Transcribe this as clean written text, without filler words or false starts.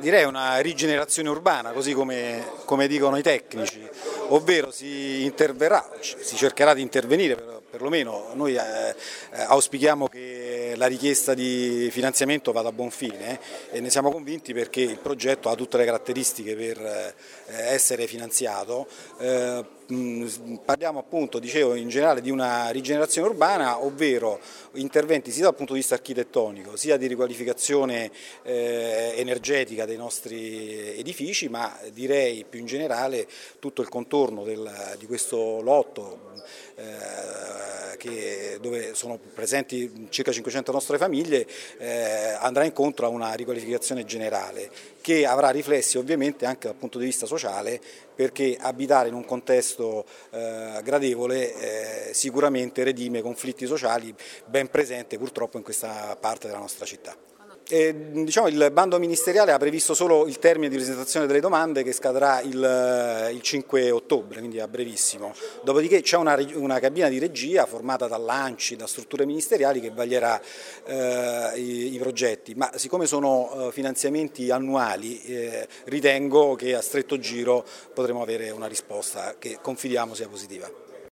direi una rigenerazione urbana, così come dicono i tecnici, ovvero si interverrà, si cercherà di intervenire, perlomeno noi auspichiamo che la richiesta di finanziamento vada a buon fine e ne siamo convinti perché il progetto ha tutte le caratteristiche per essere finanziato. Parliamo appunto, dicevo, in generale di una rigenerazione urbana, ovvero interventi sia dal punto di vista architettonico, sia di riqualificazione energetica dei nostri edifici, ma direi più in generale tutto il contorno di questo lotto dove sono presenti circa 500 nostre famiglie andrà incontro a una riqualificazione generale che avrà riflessi ovviamente anche dal punto di vista sociale, perché abitare in un contesto gradevole sicuramente redime conflitti sociali ben presenti purtroppo in questa parte della nostra città. Diciamo, il bando ministeriale ha previsto solo il termine di presentazione delle domande che scadrà il 5 ottobre, quindi a brevissimo. Dopodiché c'è una cabina di regia formata dall'ANCI, da strutture ministeriali che vaglierà i progetti, ma siccome sono finanziamenti annuali ritengo che a stretto giro potremo avere una risposta che confidiamo sia positiva.